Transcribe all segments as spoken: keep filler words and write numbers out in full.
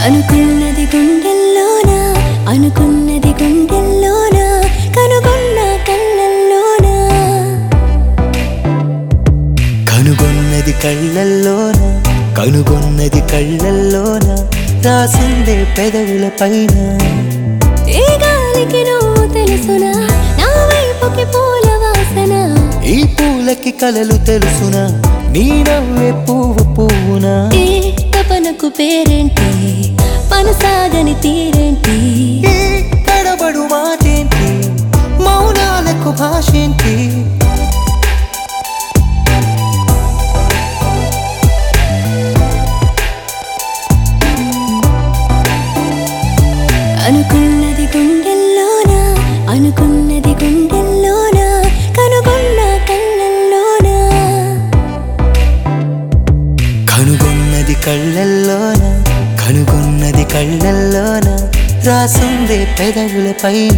అనుకున్నది గుండెల్లోన అనుకున్నది గుండెల్లోన కనుగొన్న కళ్ళల్లోన కనుగొన్నది కళ్ళల్లోన కనుగొన్నది కళ్ళల్లోన రాసిందే పెదవుల పైన ఏ గాలికి నువ్వు తెలుసునా నా వైపుకి పూల వాసన ఈ పూలకి కలలు తెలుసునా నీ నవ్వే పువ్వు పువ్వునా ఏ తపనకు పేరేంటి మనసాగని తీరేంటి ఈ తడబడు మాటేంటి మౌనాలకు భాషేంటి అనుకున్నది గుండెల్లోన అనుకున్నది గుండెల్లోన కనుగొన్న కళ్ళల్లోన కనుగొన్నది కళ్ళల్లోన కనుగొన్నది కళ్ళల్లోన రాసుందే పెదవుల పైన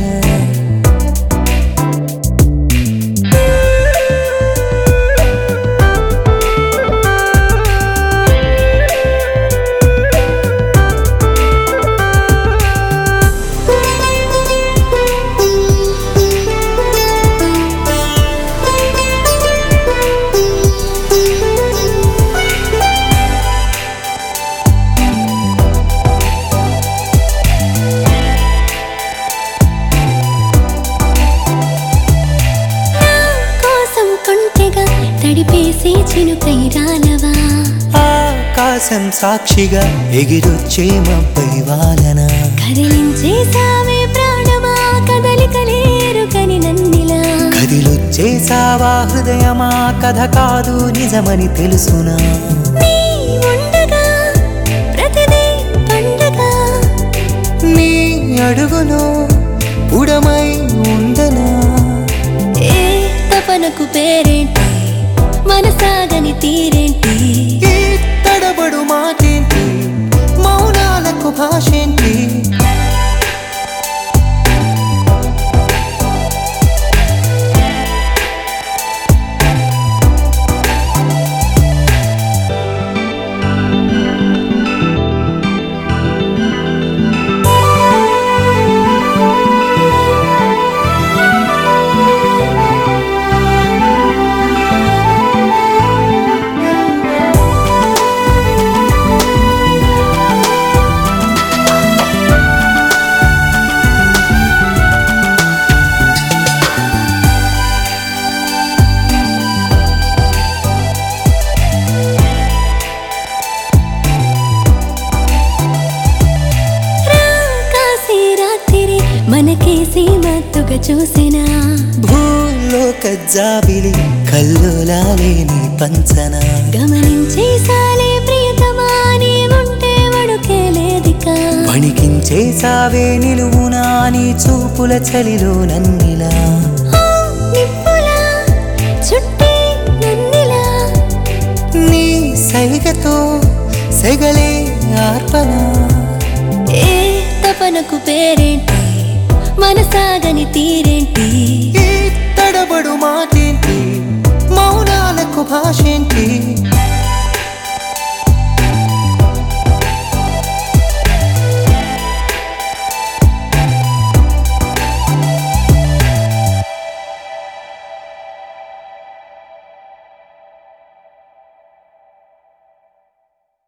తడిపేసే చినుకై రాలవా ఆకాశం సాక్షిగా ఎగిరొచ్చే మబ్బై వాలన కదిలించేసావే ప్రాణమా కదలికలేరు కని నన్నిలా కదిలొచ్చేసావా హృదయమా కథ కాదు నిజమని తెలుసునా నీ ఉండగా ప్రతిదీ పండగ నీ అడుగులో ఉడమై ఉండనా ఏ తపనకు పేరేంటి మనసాగని తీరేంటి ఈ తడబడు మాటేంటి మౌనాలకు భాషేంటి మనకేసి మత్తుగా చూసినా భూలోక జాబిలి కల్లోలాలే నీ పంచన గమనించేసాలే ప్రియతమా నీవుంటే వడుకే లేదిక వణికించేసావే నిలువునా నీ చూపుల చలిలో నన్నిలా నిప్పులా చుట్టి నన్నిలా నీ సైగతో సెగలే ఆర్పణ ఏ తపనకు పేరేంటి మనసాగని తీరేంటి